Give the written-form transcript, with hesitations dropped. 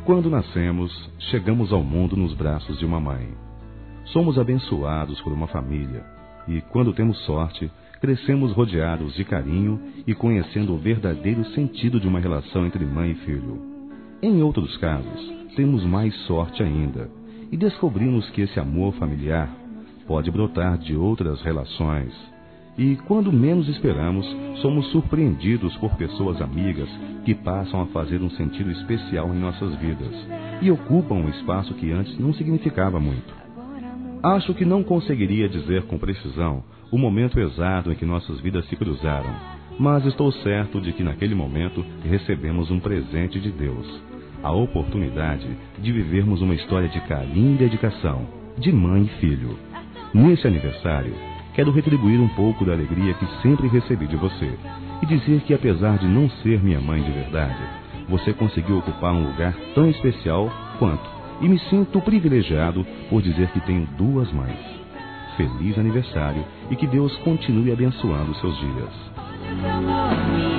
Quando nascemos, chegamos ao mundo nos braços de uma mãe. Somos abençoados por uma família e, quando temos sorte, crescemos rodeados de carinho e conhecendo o verdadeiro sentido de uma relação entre mãe e filho. Em outros casos, temos mais sorte ainda e descobrimos que esse amor familiar pode brotar de outras relações. E, quando menos esperamos, somos surpreendidos por pessoas amigas que passam a fazer um sentido especial em nossas vidas e ocupam um espaço que antes não significava muito. Acho que não conseguiria dizer com precisão o momento exato em que nossas vidas se cruzaram, mas estou certo de que naquele momento recebemos um presente de Deus, a oportunidade de vivermos uma história de carinho e dedicação, de mãe e filho. Nesse aniversário, quero retribuir um pouco da alegria que sempre recebi de você e dizer que, apesar de não ser minha mãe de verdade, você conseguiu ocupar um lugar tão especial quanto, e me sinto privilegiado por dizer que tenho duas mães. Feliz aniversário e que Deus continue abençoando seus dias.